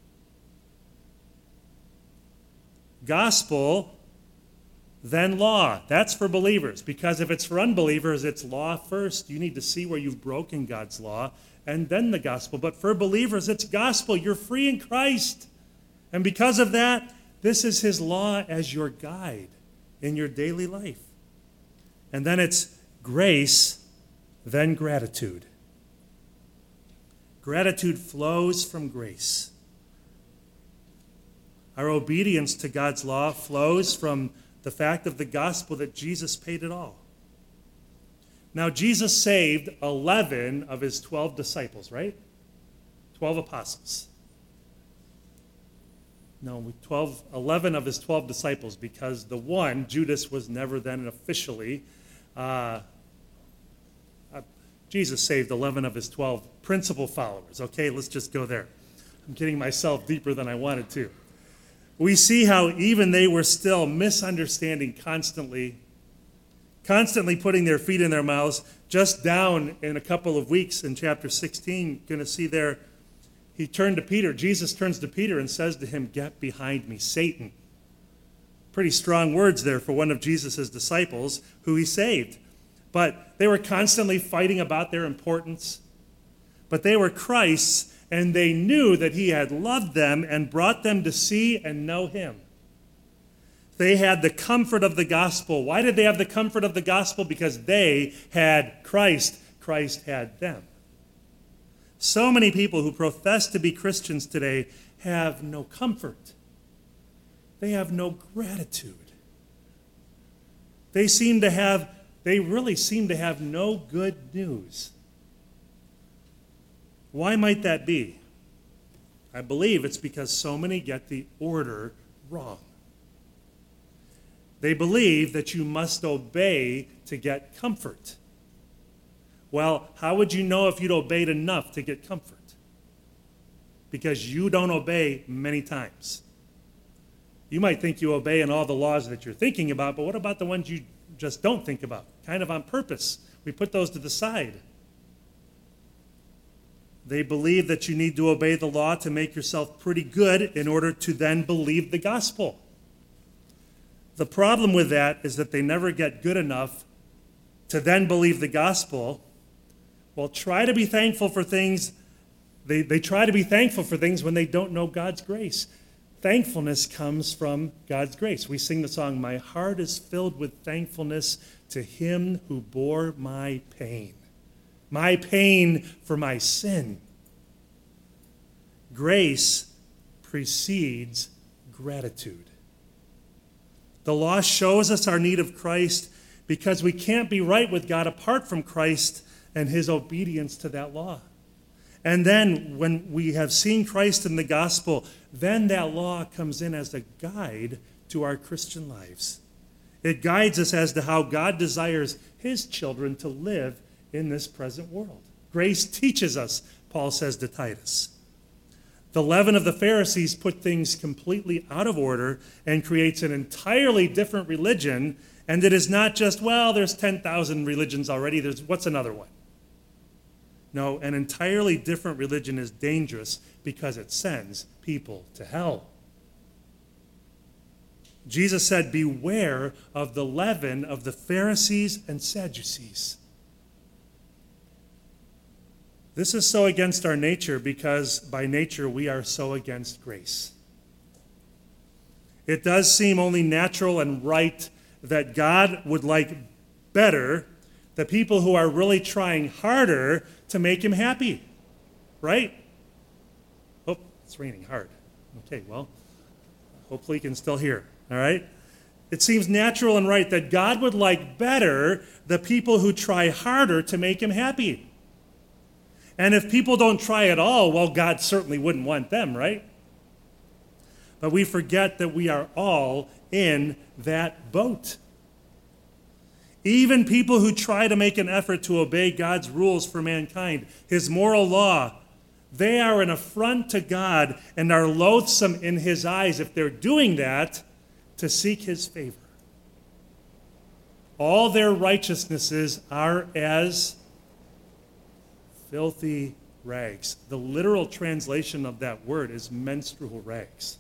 Gospel, then law. That's for believers, because if it's for unbelievers, it's law first. You need to see where you've broken God's law, and then the gospel. But for believers, it's gospel. You're free in Christ. And because of that, this is his law as your guide in your daily life. And then it's grace, then gratitude. Gratitude flows from grace. Our obedience to God's law flows from the fact of the gospel that Jesus paid it all. Now, Jesus saved 11 of his 12 disciples, right? 12 apostles. No, 11 of his 12 disciples, because the one, Judas, was never then officially. Jesus saved 11 of his 12 principal followers. Okay, let's just go there. I'm getting myself deeper than I wanted to. We see how even they were still misunderstanding constantly putting their feet in their mouths. Just down in a couple of weeks in chapter 16, going to see there, he turned to Peter. Jesus turns to Peter and says to him, "Get behind me, Satan." Pretty strong words there for one of Jesus' disciples who he saved. But they were constantly fighting about their importance. But they were Christ's, and they knew that he had loved them and brought them to see and know him. They had the comfort of the gospel. Why did they have the comfort of the gospel? Because they had Christ. Christ had them. So many people who profess to be Christians today have no comfort. They have no gratitude. They really seem to have no good news. Why might that be? I believe it's because so many get the order wrong. They believe that you must obey to get comfort. Well, how would you know if you'd obeyed enough to get comfort? Because you don't obey many times. You might think you obey in all the laws that you're thinking about, but what about the ones you just don't think about? Kind of on purpose. We put those to the side. They believe that you need to obey the law to make yourself pretty good in order to then believe the gospel. The problem with that is that they never get good enough to then believe the gospel, well, try to be thankful for things. They try to be thankful for things when they don't know God's grace. Thankfulness comes from God's grace. We sing the song, "My heart is filled with thankfulness to him who bore my pain for my sin." Grace precedes gratitude. The law shows us our need of Christ because we can't be right with God apart from Christ and his obedience to that law. And then when we have seen Christ in the gospel, then that law comes in as a guide to our Christian lives. It guides us as to how God desires his children to live in this present world. Grace teaches us, Paul says to Titus. The leaven of the Pharisees put things completely out of order and creates an entirely different religion. And it is not just, well, there's 10,000 religions already. What's another one? No, an entirely different religion is dangerous because it sends people to hell. Jesus said, "Beware of the leaven of the Pharisees and Sadducees." This is so against our nature because by nature we are so against grace. It does seem only natural and right that God would like better the people who are really trying harder to make him happy, right? Oh, it's raining hard. Okay, well, hopefully you can still hear, all right? It seems natural and right that God would like better the people who try harder to make him happy. And if people don't try at all, well, God certainly wouldn't want them, right? But we forget that we are all in that boat. Even people who try to make an effort to obey God's rules for mankind, his moral law, they are an affront to God and are loathsome in his eyes if they're doing that to seek his favor. All their righteousnesses are as filthy rags. The literal translation of that word is menstrual rags.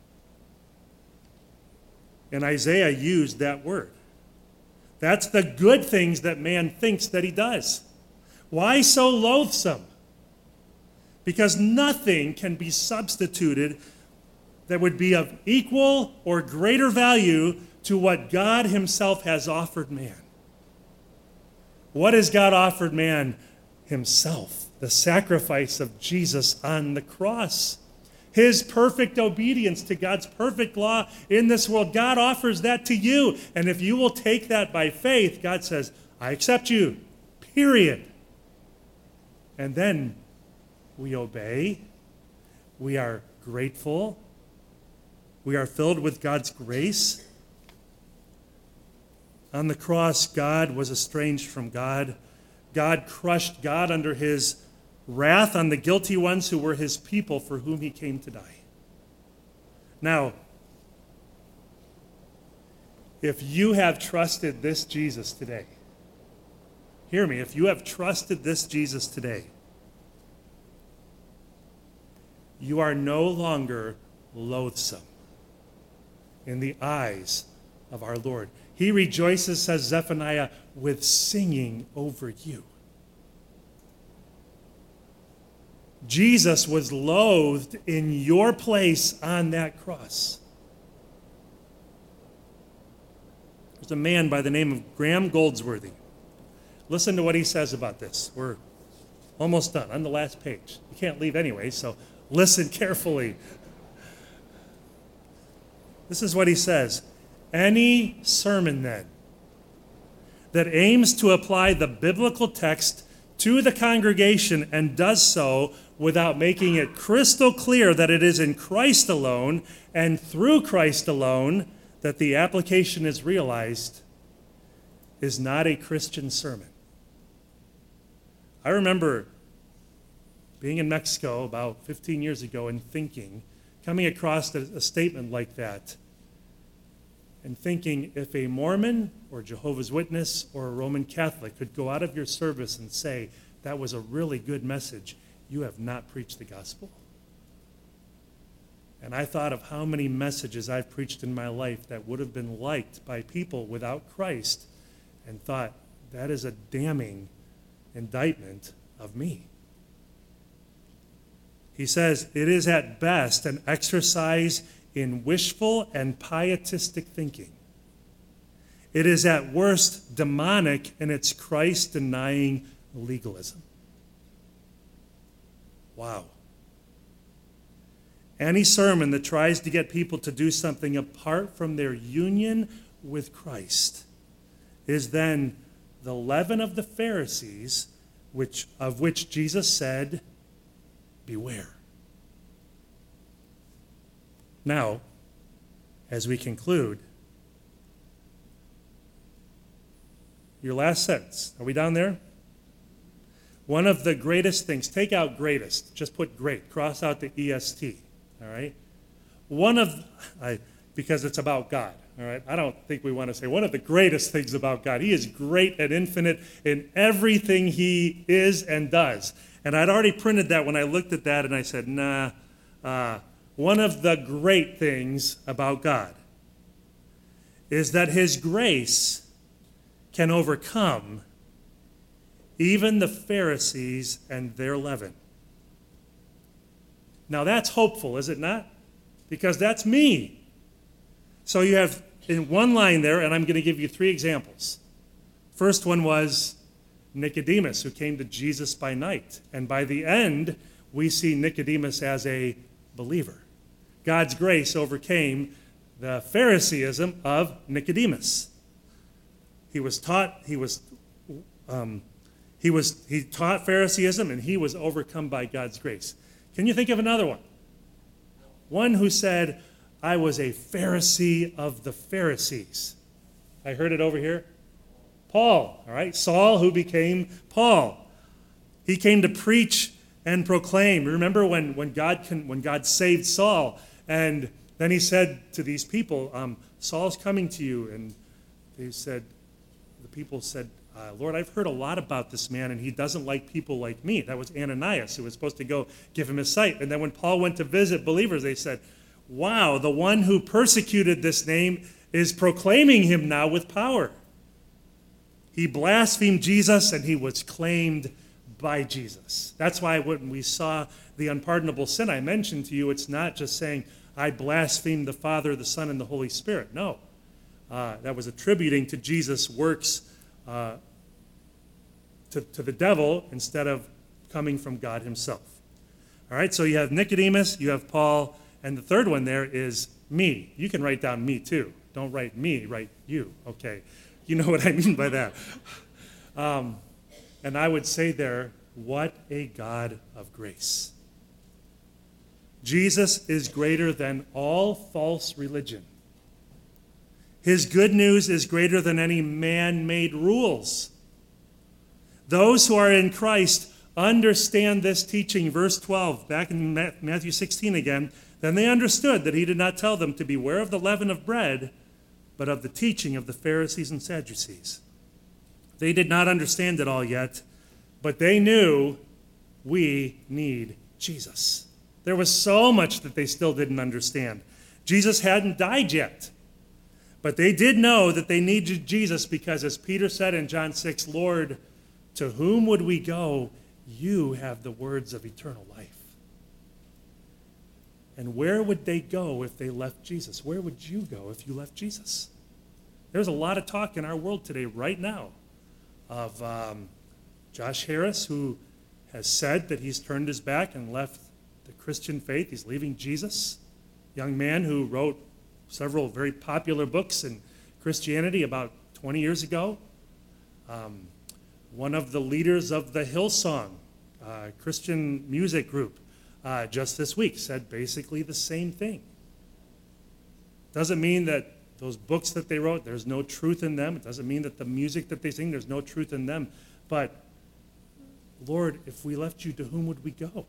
And Isaiah used that word. That's the good things that man thinks that he does. Why so loathsome? Because nothing can be substituted that would be of equal or greater value to what God himself has offered man. What has God offered man? Himself, the sacrifice of Jesus on the cross. His perfect obedience to God's perfect law in this world. God offers that to you. And if you will take that by faith, God says, I accept you, period. And then we obey. We are grateful. We are filled with God's grace. On the cross, God was estranged from God. God crushed God under his wrath on the guilty ones who were his people for whom he came to die. Now, if you have trusted this Jesus today, hear me, if you have trusted this Jesus today, you are no longer loathsome in the eyes of our Lord. He rejoices, says Zephaniah, with singing over you. Jesus was loathed in your place on that cross. There's a man by the name of Graham Goldsworthy. Listen to what he says about this. We're almost done, on the last page. You can't leave anyway, so listen carefully. This is what he says. Any sermon, then, that aims to apply the biblical text to the congregation and does so without making it crystal clear that it is in Christ alone and through Christ alone that the application is realized is not a Christian sermon. I remember being in Mexico about 15 years ago and coming across a statement like that, and thinking if a Mormon or Jehovah's Witness or a Roman Catholic could go out of your service and say, that was a really good message, you have not preached the gospel. And I thought of how many messages I've preached in my life that would have been liked by people without Christ and thought, that is a damning indictment of me. He says, it is at best an exercise in wishful and pietistic thinking. It is at worst demonic in its Christ-denying legalism. Wow. Any sermon that tries to get people to do something apart from their union with Christ is then the leaven of the Pharisees, of which Jesus said, beware. Now, as we conclude, your last sentence. Are we down there? One of the greatest things, take out greatest, just put great, cross out the EST, all right? Because it's about God, all right? I don't think we want to say one of the greatest things about God. He is great and infinite in everything he is and does. And I'd already printed that when I looked at that, and I said, one of the great things about God is that his grace can overcome even the Pharisees and their leaven. Now that's hopeful, is it not? Because that's me. So you have in one line there, and I'm going to give you 3 examples. First one was Nicodemus, who came to Jesus by night. And by the end, we see Nicodemus as a believer. God's grace overcame the Phariseeism of Nicodemus. He taught Phariseeism, and he was overcome by God's grace. Can you think of another one? One who said, I was a Pharisee of the Pharisees. I heard it over here. Paul, all right? Saul, who became Paul. He came to preach and proclaim. Remember when God saved Saul, and then he said to these people, Saul's coming to you. And the people said, Lord, I've heard a lot about this man, and he doesn't like people like me. That was Ananias, who was supposed to go give him his sight. And then when Paul went to visit believers, they said, wow, the one who persecuted this name is proclaiming him now with power. He blasphemed Jesus, and he was claimed by Jesus. That's why when we saw the unpardonable sin I mentioned to you, it's not just saying, I blaspheme the Father, the Son, and the Holy Spirit. No. That was attributing to Jesus' works to the devil instead of coming from God himself. All right, so you have Nicodemus, you have Paul, and the third one there is me. You can write down me too. Don't write me, write you. Okay, you know what I mean by that. And I would say there, what a God of grace. Jesus is greater than all false religion. His good news is greater than any man-made rules. Those who are in Christ understand this teaching. Verse 12, back in Matthew 16 again, then they understood that he did not tell them to beware of the leaven of bread, but of the teaching of the Pharisees and Sadducees. They did not understand it all yet, but they knew we need Jesus. There was so much that they still didn't understand. Jesus hadn't died yet. But they did know that they needed Jesus because, as Peter said in John 6, Lord, to whom would we go? You have the words of eternal life. And where would they go if they left Jesus? Where would you go if you left Jesus? There's a lot of talk in our world today, right now, of Josh Harris, who has said that he's turned his back and left the Christian faith. He's leaving Jesus. Young man who wrote several very popular books in Christianity about 20 years ago. One of the leaders of the Hillsong Christian music group just this week said basically the same thing. Doesn't mean that those books that they wrote, there's no truth in them. It doesn't mean that the music that they sing, there's no truth in them. But, Lord, if we left you, to whom would we go?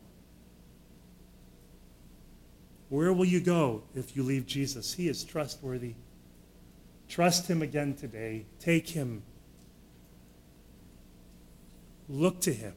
Where will you go if you leave Jesus? He is trustworthy. Trust him again today. Take him. Look to him.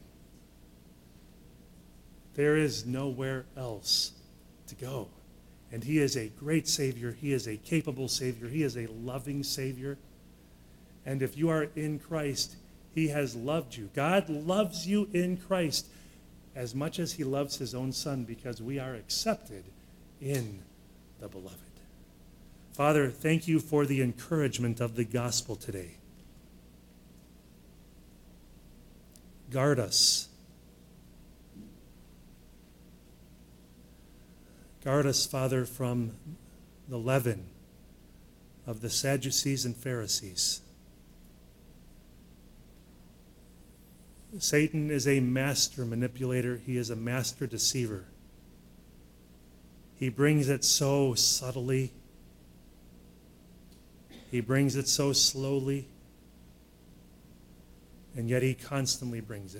There is nowhere else to go. And he is a great Savior. He is a capable Savior. He is a loving Savior. And if you are in Christ, He has loved you. God loves you in Christ as much as he loves his own Son, because we are accepted in the Beloved. Father, thank you for the encouragement of the gospel today. Guard us. Guard us, Father, from the leaven of the Sadducees and Pharisees. Satan is a master manipulator. He is a master deceiver. He brings it so subtly. He brings it so slowly. And yet he constantly brings it.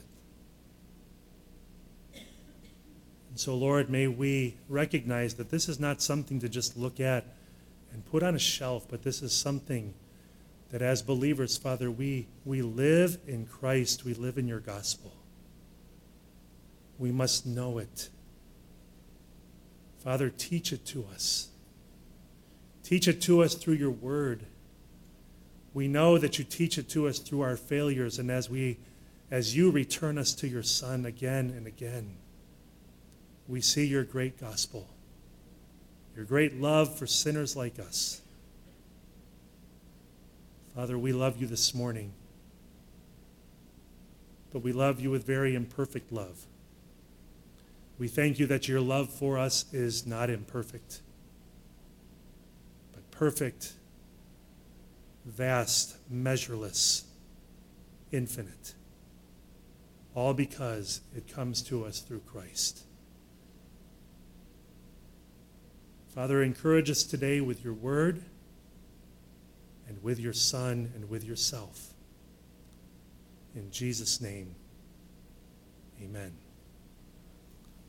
And so, Lord, may we recognize that this is not something to just look at and put on a shelf, but this is something that as believers, Father, we live in Christ. We live in your gospel. We must know it. Father, teach it to us. Teach it to us through your word. We know that you teach it to us through our failures, and as you return us to your Son again and again, we see your great gospel, your great love for sinners like us. Father, we love you this morning, but we love you with very imperfect love. We thank you that your love for us is not imperfect, but perfect, vast, measureless, infinite, all because it comes to us through Christ. Father, encourage us today with your word and with your Son and with yourself. In Jesus' name, amen.